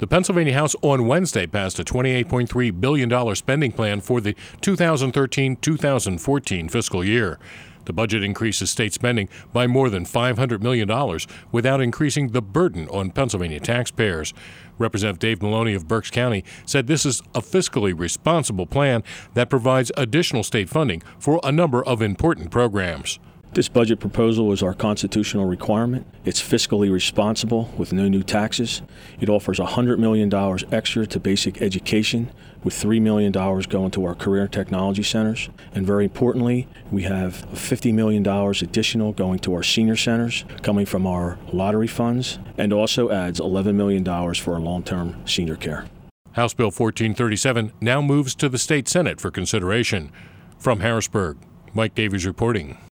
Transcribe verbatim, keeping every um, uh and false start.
The Pennsylvania House on Wednesday passed a twenty-eight point three billion dollars spending plan for the two thousand thirteen to two thousand fourteen fiscal year. The budget increases state spending by more than five hundred million dollars without increasing the burden on Pennsylvania taxpayers. Representative Dave Maloney of Berks County said this is a fiscally responsible plan that provides additional state funding for a number of important programs. This budget proposal is our constitutional requirement. It's fiscally responsible with no new taxes. It offers one hundred million dollars extra to basic education, with three million dollars going to our career and technology centers. And very importantly, we have fifty million dollars additional going to our senior centers, coming from our lottery funds, and also adds eleven million dollars for our long-term senior care. House Bill fourteen thirty-seven now moves to the state Senate for consideration. From Harrisburg, Mike Davies reporting.